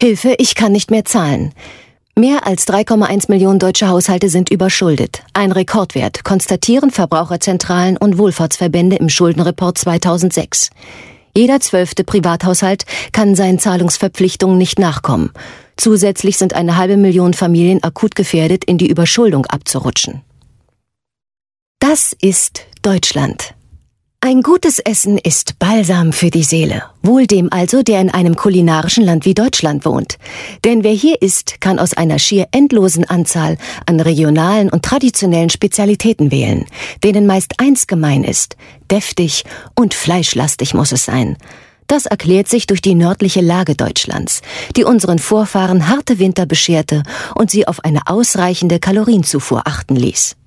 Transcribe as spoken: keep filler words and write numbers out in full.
Hilfe, ich kann nicht mehr zahlen. Mehr als drei Komma eins Millionen deutsche Haushalte sind überschuldet. Ein Rekordwert, konstatieren Verbraucherzentralen und Wohlfahrtsverbände im Schuldenreport zweitausendsechs. Jeder zwölfte Privathaushalt kann seinen Zahlungsverpflichtungen nicht nachkommen. Zusätzlich sind eine halbe Million Familien akut gefährdet, in die Überschuldung abzurutschen. Das ist Deutschland. Ein gutes Essen ist Balsam für die Seele. Wohl dem also, der in einem kulinarischen Land wie Deutschland wohnt. Denn wer hier isst, kann aus einer schier endlosen Anzahl an regionalen und traditionellen Spezialitäten wählen, denen meist eins gemein ist: deftig und fleischlastig muss es sein. Das erklärt sich durch die nördliche Lage Deutschlands, die unseren Vorfahren harte Winter bescherte und sie auf eine ausreichende Kalorienzufuhr achten ließ.